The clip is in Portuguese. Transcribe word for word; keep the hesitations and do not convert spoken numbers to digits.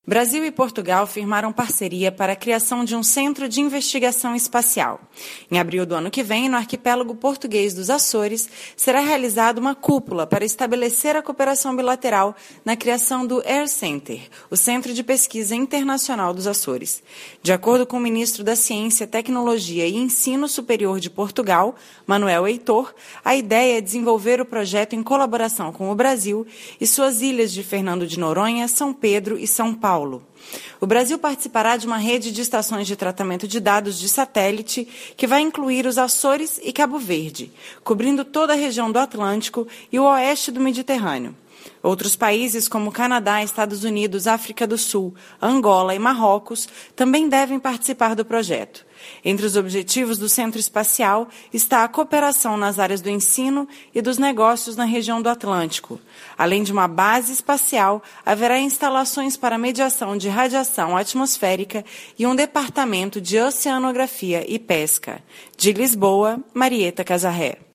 Brasil e Portugal firmaram parceria para a criação de um centro de investigação espacial. Em abril do ano que vem, no arquipélago português dos Açores, será realizada uma cúpula para estabelecer a cooperação bilateral na criação do Air Center, o Centro de Pesquisa Internacional dos Açores. De acordo com o ministro da Ciência, Tecnologia e Ensino Superior de Portugal, Manuel Heitor, a ideia é desenvolver o projeto em colaboração com o Brasil e suas ilhas de Fernando de Noronha, São Pedro e São Paulo. O Brasil participará de uma rede de estações de tratamento de dados de satélite que vai incluir os Açores e Cabo Verde, cobrindo toda a região do Atlântico e o oeste do Mediterrâneo. Outros países como Canadá, Estados Unidos, África do Sul, Angola e Marrocos também devem participar do projeto. Entre os objetivos do Centro Espacial está a cooperação nas áreas do ensino e dos negócios na região do Atlântico. Além de uma base espacial, haverá instalações para mediação de radiação atmosférica e um departamento de oceanografia e pesca. De Lisboa, Marieta Casarré.